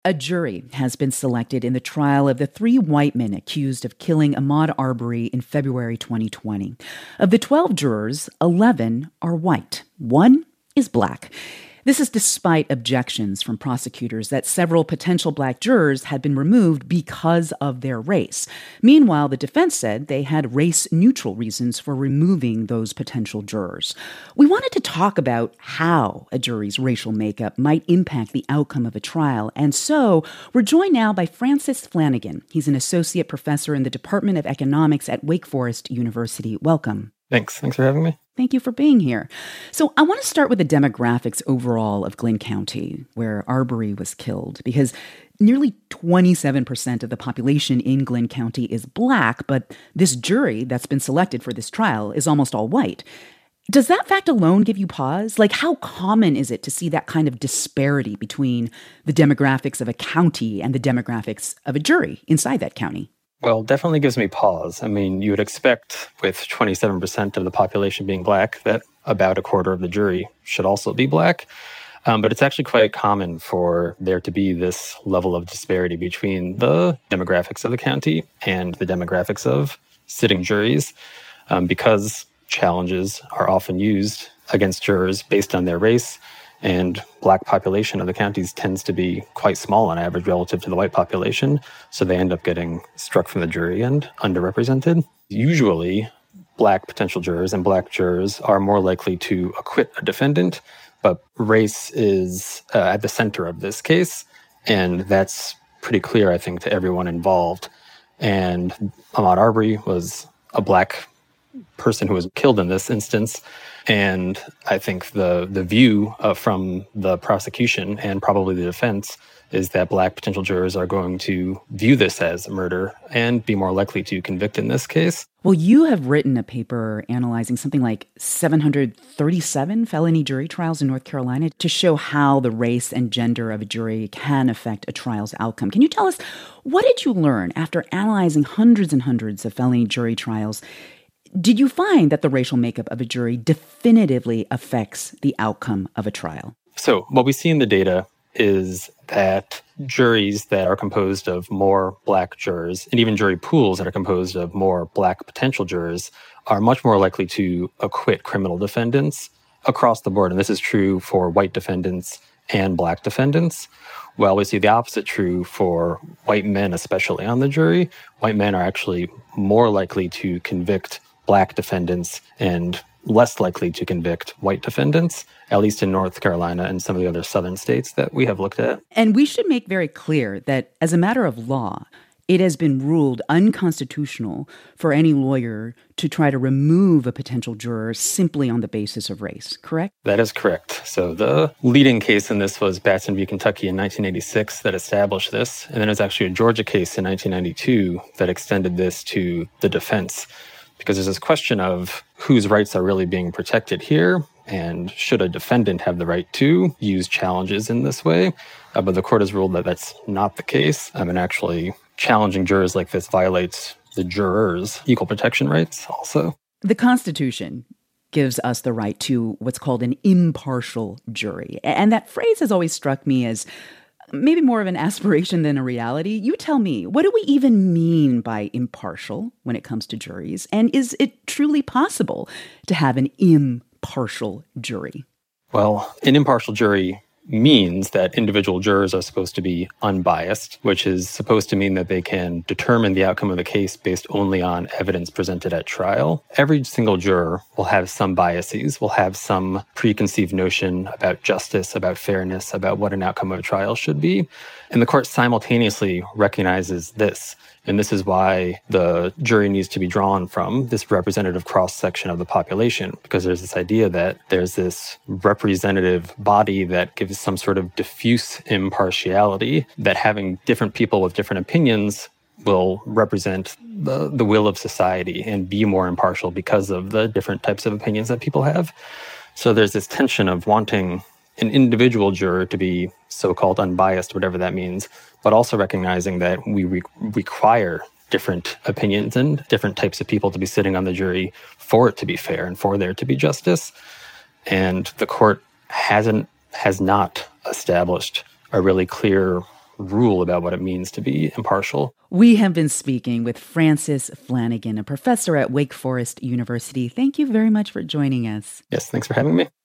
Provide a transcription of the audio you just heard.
A jury has been selected in the trial of the three white men accused of killing Ahmaud Arbery in February 2020. Of the 12 jurors, 11 are white. One is black. This is despite objections from prosecutors that several potential black jurors had been removed because of their race. Meanwhile, the defense said they had race-neutral reasons for removing those potential jurors. We wanted to talk about how a jury's racial makeup might impact the outcome of a trial, and so we're joined now by Francis Flanagan. He's an associate professor in the Department of Economics at Wake Forest University. Welcome. Thanks for having me. Thank you for being here. So I want to start with the demographics overall of Glynn County, where Arbery was killed, because nearly 27% of the population in Glynn County is black, but this jury that's been selected for this trial is almost all white. Does that fact alone give you pause? Like, how common is it to see that kind of disparity between the demographics of a county and the demographics of a jury inside that county? Well, definitely gives me pause. I mean, you would expect with 27% of the population being black that about a quarter of the jury should also be black. But it's actually quite common for there to be this level of disparity between the demographics of the county and the demographics of sitting juries, because challenges are often used against jurors based on their race. And black population of the counties tends to be quite small on average relative to the white population. So they end up getting struck from the jury and underrepresented. Usually, black potential jurors and black jurors are more likely to acquit a defendant, but race is at the center of this case. And that's pretty clear, I think, to everyone involved. And Ahmaud Arbery was a black person who was killed in this instance. And I think the view from the prosecution and probably the defense is that black potential jurors are going to view this as a murder and be more likely to convict in this case. Well, you have written a paper analyzing something like 737 felony jury trials in North Carolina to show how the race and gender of a jury can affect a trial's outcome. Can you tell us, what did you learn after analyzing hundreds and hundreds of felony jury trials? Did you find that the racial makeup of a jury definitively affects the outcome of a trial? So what we see in the data is that juries that are composed of more black jurors, and even jury pools that are composed of more black potential jurors, are much more likely to acquit criminal defendants across the board. And this is true for white defendants and black defendants. Well, we see the opposite true for white men, especially on the jury. White men are actually more likely to convict black defendants and less likely to convict white defendants, at least in North Carolina and some of the other southern states that we have looked at. And we should make very clear that as a matter of law, it has been ruled unconstitutional for any lawyer to try to remove a potential juror simply on the basis of race, correct? That is correct. So the leading case in this was Batson v. Kentucky in 1986 that established this. And then it was actually a Georgia case in 1992 that extended this to the defense. Because there's this question of whose rights are really being protected here, and should a defendant have the right to use challenges in this way? But the court has ruled that that's not the case. And actually, challenging jurors like this violates the jurors' equal protection rights also. The Constitution gives us the right to what's called an impartial jury. And that phrase has always struck me as maybe more of an aspiration than a reality. You tell me, what do we even mean by impartial when it comes to juries? And is it truly possible to have an impartial jury? Well, an impartial jury means that individual jurors are supposed to be unbiased, which is supposed to mean that they can determine the outcome of the case based only on evidence presented at trial. Every single juror will have some biases, will have some preconceived notion about justice, about fairness, about what an outcome of a trial should be. And the court simultaneously recognizes this. And this is why the jury needs to be drawn from this representative cross-section of the population, because there's this idea that there's this representative body that gives some sort of diffuse impartiality, that having different people with different opinions will represent the will of society and be more impartial because of the different types of opinions that people have. So there's this tension of wanting an individual juror to be so-called unbiased, whatever that means, but also recognizing that we require different opinions and different types of people to be sitting on the jury for it to be fair and for there to be justice. And the court has not established a really clear rule about what it means to be impartial. We have been speaking with Francis Flanagan, a professor at Wake Forest University. Thank you very much for joining us. Yes, thanks for having me.